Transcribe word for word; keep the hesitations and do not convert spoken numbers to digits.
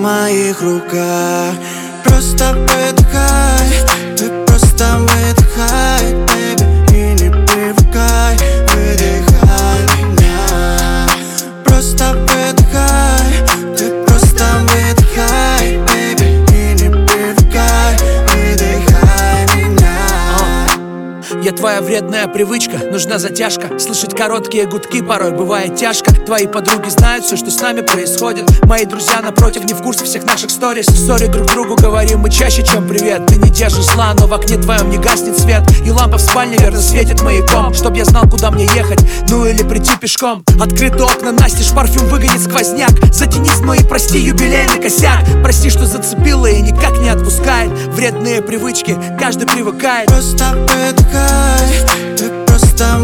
моих руках. Просто выдыхай, ты просто выдыхай, baby, и не привыкай. Выдыхай меня. Просто выдыхай, ты просто выдыхай, baby, и не привыкай. Выдыхай меня. Я твоя вредная привычка, нужна затяжка. Слышать короткие гудки порой бывает тяжко. Твои подруги знают все, что с нами происходит. Мои друзья напротив не в курсе всех наших сторис. Ссори друг другу говорим мы чаще, чем привет. Ты не держишь зла, но в окне твоем не гаснет свет. И лампа в спальне верно светит маяком, чтоб я знал, куда мне ехать, ну или прийти пешком. Открыты окна, настежь, парфюм выгонит сквозняк. Затянись, ну и прости юбилейный косяк. Прости, что зацепила и никак не отпускает. Вредные привычки, каждый привыкает. Просто выдыхай, ты просто